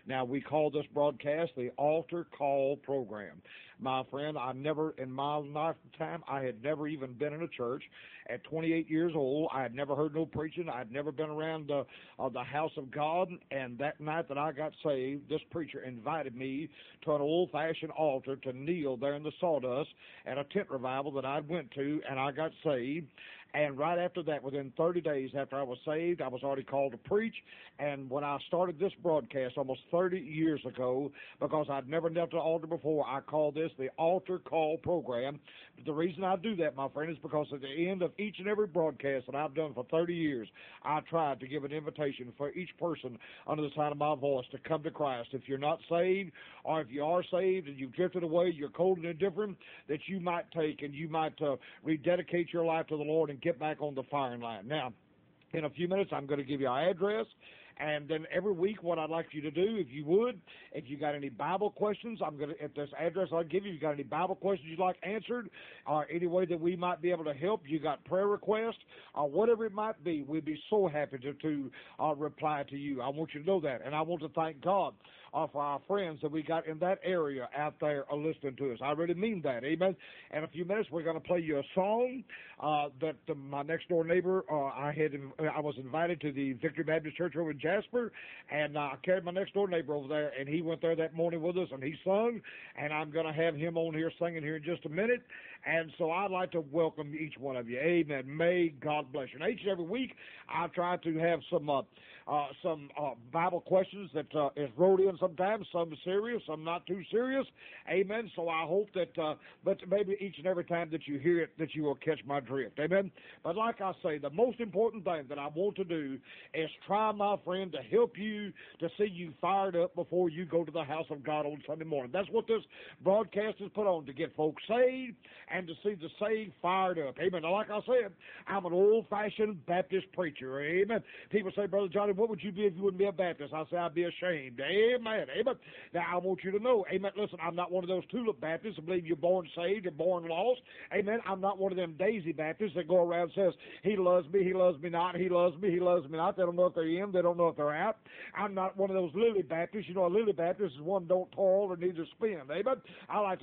Now, we call this broadcast the Altar Call Program. My friend, I never, in my lifetime, I had never even been in a church. At 28 years old, I had never heard no preaching. I had never been around the house of God. And that night that I got saved, this preacher invited me to an old-fashioned altar to kneel there in the sawdust at a tent revival that I went to, and I got saved. And right after that, within 30 days after I was saved, I was already called to preach. And when I started this broadcast almost 30 years ago, because I'd never knelt to the altar before, I called this the Altar Call Program. But the reason I do that, my friend, is because at the end of each and every broadcast that I've done for 30 years, I tried to give an invitation for each person under the sound of my voice to come to Christ. If you're not saved, or if you are saved and you've drifted away, you're cold and indifferent, that you might take and you might rededicate your life to the Lord and get back on the firing line. Now, in a few minutes, I'm going to give you our address. And then every week, what I'd like you to do, if you would, if you got any Bible questions, I'm going to, at this address I'll give you, if you got any Bible questions you'd like answered, or any way that we might be able to help, you got prayer requests, or whatever it might be, we'd be so happy to reply to you. I want you to know that. And I want to thank God for our friends that we got in that area out there listening to us. I really mean that. Amen. In a few minutes, we're going to play you a song that my next door neighbor, I was invited to the Victory Baptist Church over in Jasper, and I carried my next door neighbor over there, and he went there that morning with us, and he sung, and I'm going to have him on here singing here in just a minute. And so I'd like to welcome each one of you. Amen. May God bless you. And each and every week, I try to have some Bible questions that is wrote in sometimes, some serious, some not too serious. Amen. So I hope that, but maybe each and every time that you hear it, that you will catch my drift. Amen. But like I say, the most important thing that I want to do is try, my friend, to help you to see you fired up before you go to the house of God on Sunday morning. That's what this broadcast is put on, to get folks saved and to see the saved fired up. Amen. Now, like I said, I'm an old-fashioned Baptist preacher. Amen. People say, Brother Johnny, what would you be if you wouldn't be a Baptist? I say, I'd be ashamed. Amen. Amen. Now, I want you to know, amen, listen, I'm not one of those tulip Baptists that believe you're born saved or born lost. Amen. I'm not one of them daisy Baptists that go around and says, he loves me not, he loves me not. They don't know if they're in, they don't know if they're out. I'm not one of those lily Baptists. You know, a lily Baptist is one don't toil or neither spend. Amen. I like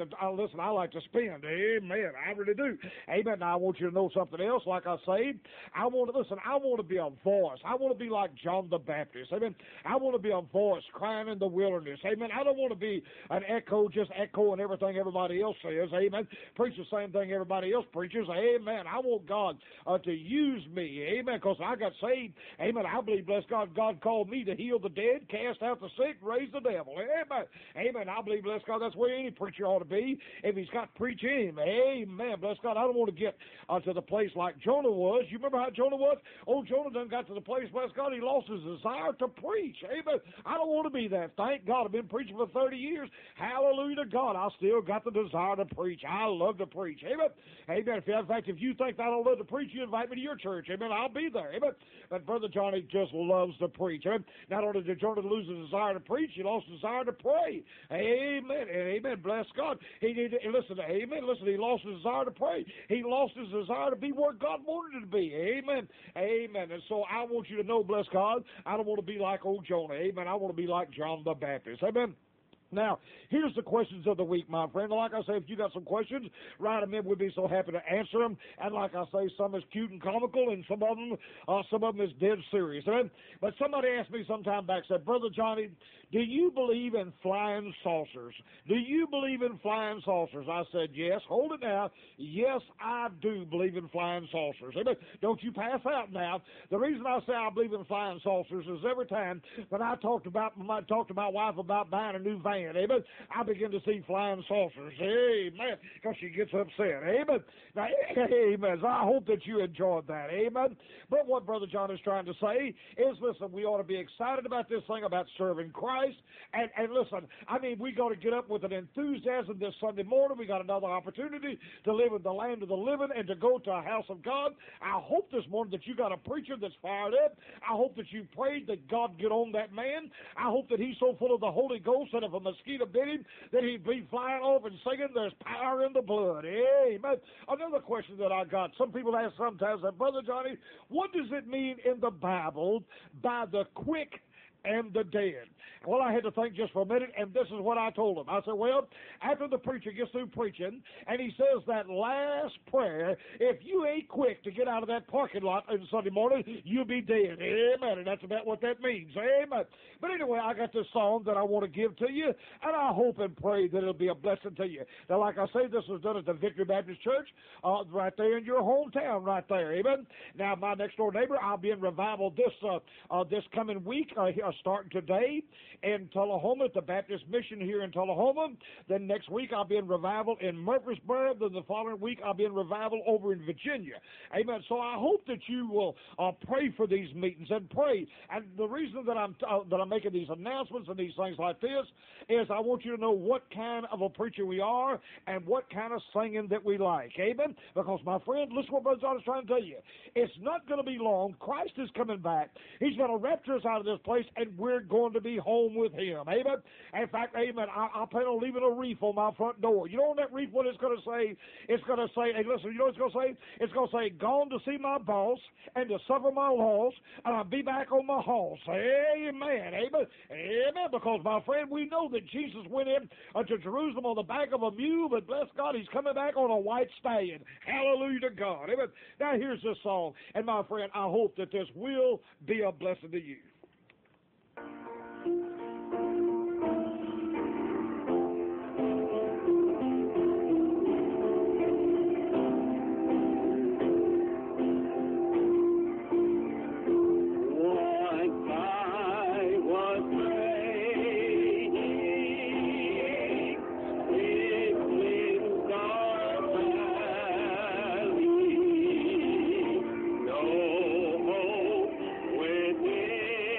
to spend. Amen. I really do. Amen. Now, I want you to know something else. Like I say, I want to be a voice. I want to be like John the Baptist. Amen. I want to be a voice crying in the wilderness. Amen. I don't want to be an echo, just echoing everything everybody else says. Amen. Preach the same thing everybody else preaches. Amen. I want God to use me. Amen. Because I got saved. Amen. I believe, bless God, God called me to heal the dead, cast out the sick, raise the devil. Amen. Amen. I believe, bless God, that's where any preacher ought to be if he's got preach in him. Amen. Bless God. I don't want to get to the place like Jonah was. You remember how Jonah was? Oh, Jonah done got to the place, bless God, he lost his desire to preach. Amen. I don't want to be that. Thank God. I've been preaching for 30 years. Hallelujah to God. I still got the desire to preach. I love to preach. Amen. Amen. In fact, if you think I don't love to preach, you invite me to your church. Amen. I'll be there. Amen. But Brother Johnny just loves to preach. Amen. Not only did Jonah lose his desire to preach, he lost his desire to pray. Amen. Amen. Bless God. Listen, amen. Listen, he lost his desire to pray. He lost his desire to be where God wanted him to be. Amen. Amen. And so I want you to know, bless God, I don't want to be like old Jonah. Amen. I want to be like John the Baptist. Amen. Now, here's the questions of the week, my friend. Like I say, if you got some questions, write them in. We'd be so happy to answer them. And like I say, some is cute and comical, and some of them is dead serious. Right? But somebody asked me some time back, said, Brother Johnny, do you believe in flying saucers? Do you believe in flying saucers? I said, yes. Hold it now. Yes, I do believe in flying saucers. Don't you pass out now. The reason I say I believe in flying saucers is every time when I talk to my wife about buying a new van, amen, I begin to see flying saucers. Amen. Because she gets upset. Amen. Now, amen. So I hope that you enjoyed that. Amen. But what Brother John is trying to say is, listen, we ought to be excited about this thing about serving Christ. And listen, I mean, we got to get up with an enthusiasm this Sunday morning. We got another opportunity to live in the land of the living and to go to a house of God. I hope this morning that you got a preacher that's fired up. I hope that you prayed that God get on that man. I hope that he's so full of the Holy Ghost that if a mosquito bit him, that he'd be flying off and singing, there's power in the blood. Amen. Another question that I got, some people ask sometimes, Brother Johnny, what does it mean in the Bible by the quick and the dead. Well, I had to think just for a minute, and this is what I told him. I said, well, after the preacher gets through preaching, and he says that last prayer, if you ain't quick to get out of that parking lot on Sunday morning, you'll be dead. Amen. And that's about what that means. Amen. But anyway, I got this song that I want to give to you, and I hope and pray that it'll be a blessing to you. Now, like I say, this was done at the Victory Baptist Church, right there in your hometown, right there. Amen. Now, my next door neighbor, I'll be in revival this coming week, starting today in Tullahoma at the Baptist Mission here in Tullahoma. Then next week I'll be in revival in Murfreesboro. Then the following week I'll be in revival over in Virginia. Amen. So I hope that you will pray for these meetings and pray. And the reason that I'm making these announcements and these things like this is I want you to know what kind of a preacher we are and what kind of singing that we like. Amen. Because my friend, listen to what Brother John is trying to tell you. It's not going to be long. Christ is coming back. He's going to rapture us out of this place, and we're going to be home with him. Amen. In fact, amen, I plan on leaving a wreath on my front door. You know on that wreath what it's going to say? It's going to say, hey, listen, you know what it's going to say? It's going to say, gone to see my boss and to suffer my loss, and I'll be back on my horse. Amen. Amen. Amen. Because, my friend, we know that Jesus went in to Jerusalem on the back of a mule, but bless God, he's coming back on a white stallion. Hallelujah to God. Amen. Now, here's this song, and my friend, I hope that this will be a blessing to you. No hope within.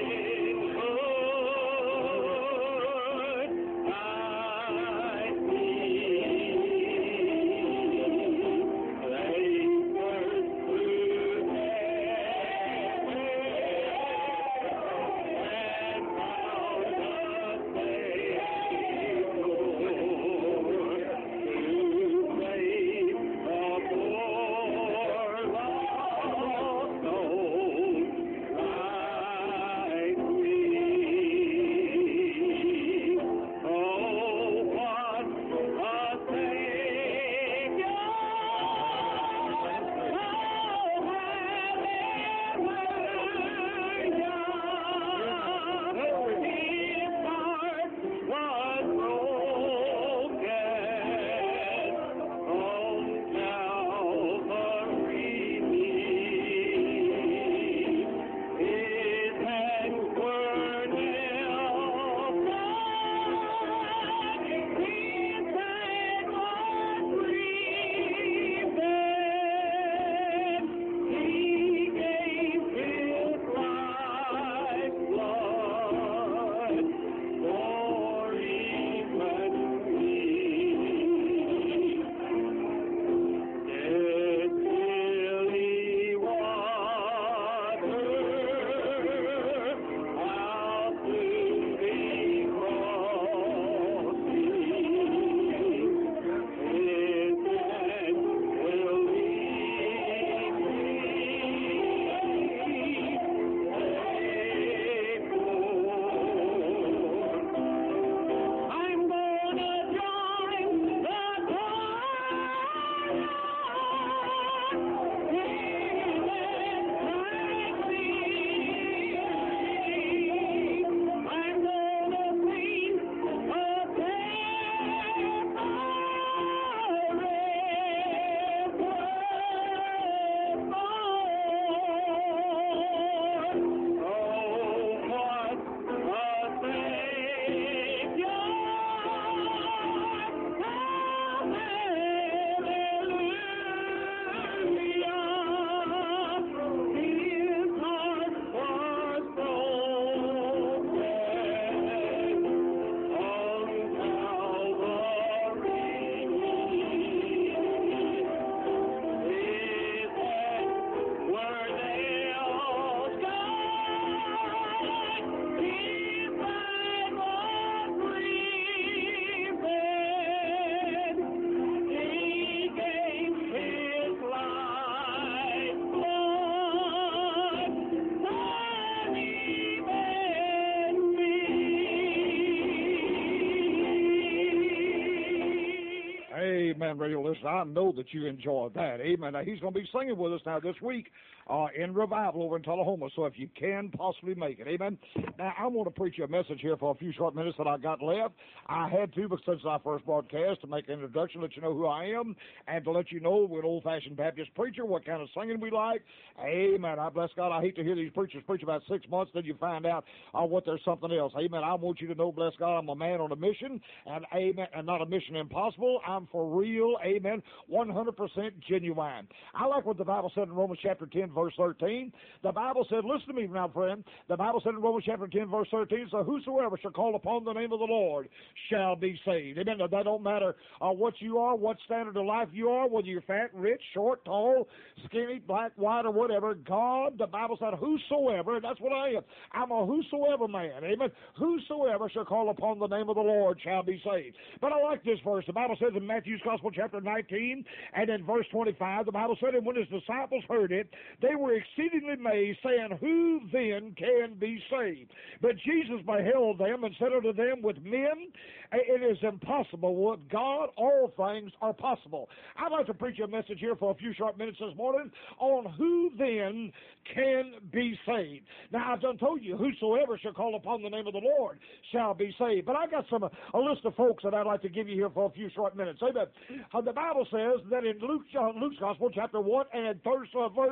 Amen, radio listener. I know that you enjoyed that. Amen. Now, he's going to be singing with us now this week in revival over in Tullahoma, so if you can possibly make it. Amen. Now, I want to preach you a message here for a few short minutes that I got left. I had to, because since I first broadcast, to make an introduction, let you know who I am, and to let you know we're an old-fashioned Baptist preacher, what kind of singing we like. Amen. I bless God. I hate to hear these preachers preach about 6 months, then you find out what there's something else. Amen. I want you to know, bless God, I'm a man on a mission, and amen, and not a mission impossible. I'm for real, amen, 100% genuine. I like what the Bible said in Romans chapter 10, verse 13. The Bible said, listen to me now, friend. The Bible said in Romans chapter 10, verse 13, so whosoever shall call upon the name of the Lord shall be saved. Amen. Now, that don't matter what you are, what standard of life you are, whether you're fat, rich, short, tall, skinny, black, white, or whatever. God, the Bible said, whosoever, and that's what I am. I'm a whosoever man. Amen. Whosoever shall call upon the name of the Lord shall be saved. But I like this verse. The Bible says in Matthew's Gospel chapter 19 and in verse 25, the Bible said, and when his disciples heard it, they were exceedingly amazed, saying, who then can be saved? But Jesus beheld them and said unto them, with men it is impossible. With God all things are possible. I'd like to preach a message here for a few short minutes this morning on who then can be saved. Now, I've done told you, whosoever shall call upon the name of the Lord shall be saved. But I got a list of folks that I'd like to give you here for a few short minutes. Amen. The Bible says that in Luke's Gospel, chapter 1 and verse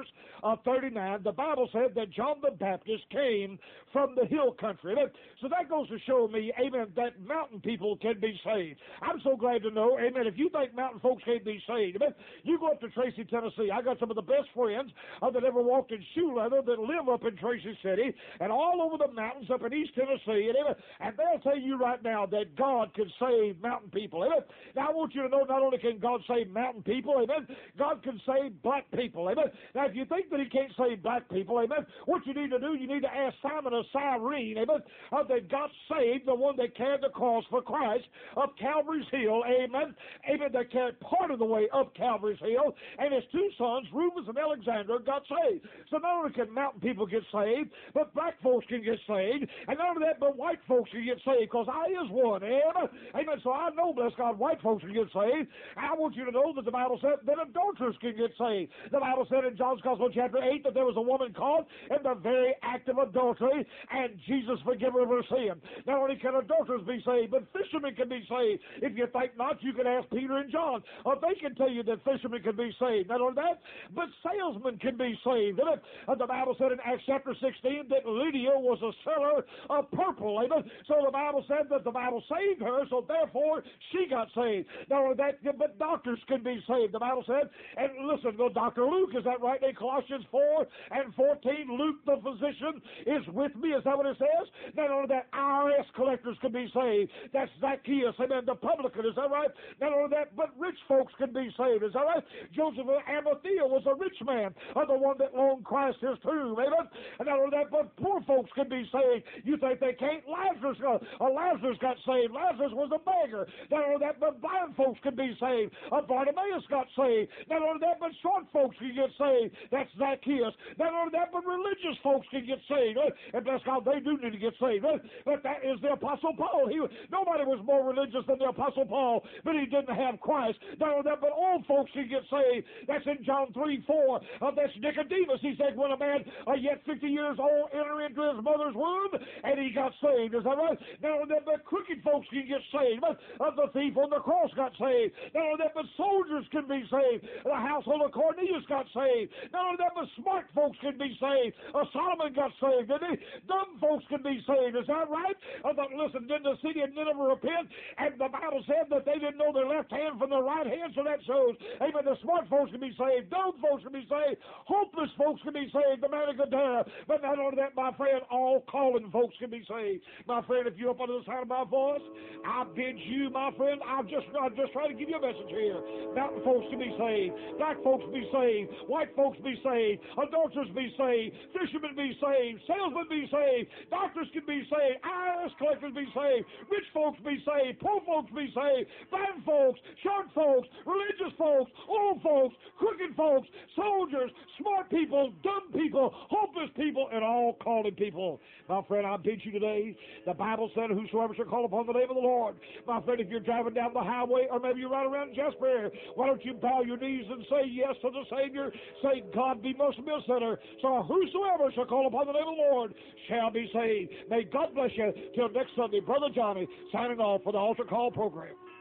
39, the Bible said that John the Baptist came from the hill country. Amen. So that goes to show me, amen, that mountain people can be saved. I'm so glad to know, amen, if you think mountain folks can't be saved, amen, you go up to Tracy, Tennessee. I got some of the best friends that ever walked in shoe leather that live up in Tracy City and all over the mountains up in East Tennessee, and they'll tell you right now that God can save mountain people. Amen. Now, I want you to know not only can God save mountain people, amen, God can save black people. Amen. Now, if you think that he can't save black people, amen, what you need to do, you need to ask Simon of Cyrene, amen, that God saved the one that carried the cross for Christ up Calvary's Hill, amen, that carried part of the way up Calvary's Hill, and his two sons, Rufus and Alexander, got saved. So not only can mountain people get saved, but black folks can get saved, and not only that, but white folks can get saved, because I is one, amen. So I know, bless God, white folks can get saved. I want you to know that the Bible said that adulterers can get saved. The Bible said in John's Gospel chapter 8 that there was a woman caught in the very act of adultery, and Jesus forgave her of her sin. Not only can adulterers be saved, but fishermen can be saved. If you think not, you can ask Peter and John. They can tell you that fishermen can be saved. Not only that, but salesmen can be saved. The Bible said in Acts chapter 16 that Lydia was a seller of purple. Amen. So the Bible said that the Bible saved her, so therefore she got saved. Not only that, but doctors can be saved. The Bible said, and listen, go Dr. Luke, is that right? In Colossians 4 and 14, Luke the physician is with me. Is that what it says? Not only that, IRS collectors can be saved. That's Zacchaeus, amen, the publican, is that right? Not only that, but rich folks can be saved. Is that right? Joseph of Arimathea was a rich man, the one that loaned Christ his tomb, amen? And not only that, but poor folks can be saved. You think they can't? Lazarus got saved. Lazarus was a beggar. Not only that, but blind folks can be saved. Bartimaeus got saved. Not only that, but short folks can get saved. That's Zacchaeus. Not only that, but religious folks can get saved. And bless God, they do need to get saved. But that is the Apostle Paul. Nobody was more religious than the Apostle Paul, but he didn't have Christ. Not only that, but old folks can get saved. That's in John 3:4. That's Nicodemus. He said, when a man yet 50 years old enter into his mother's womb, and he got saved. Is that right? Not only that, but crooked folks can get saved. But the thief on the cross got saved. Not only that, but soldiers can be saved. The household of Cornelius got saved. Not only that, but smart folks can be saved. Solomon got saved, didn't he? Dumb folks can be saved. Is that right? Listen, didn't the city of Nineveh repent? And the Bible said that they didn't know their left hand from their right hand, so that shows, amen, the smart folks can be saved. Dumb folks can be saved. Hopeless folks can be saved. The man of Gadara. But not only that, my friend, all calling folks can be saved. My friend, if you're up under the sound of my voice, I bid you, my friend, I'm just trying to give you a message here. Mountain folks can be saved. Black folks be saved. White folks be saved. Adulterers be saved. Fishermen be saved. Salesmen be saved. Doctors can be saved. IRS collectors be saved. Rich folks be saved. Poor folks be saved. Blind folks, short folks, religious folks, old folks, crooked folks, soldiers, smart people, dumb people, hopeless people, and all calling people. My friend, I bid you today, the Bible said, whosoever shall call upon the name of the Lord. My friend, if you're driving down the highway, or maybe you're right around Jasper. Why don't you bow your knees and say yes to the Savior? Say, God be most of me a sinner. So whosoever shall call upon the name of the Lord shall be saved. May God bless you. Till next Sunday, Brother Johnny signing off for the Altar Call program.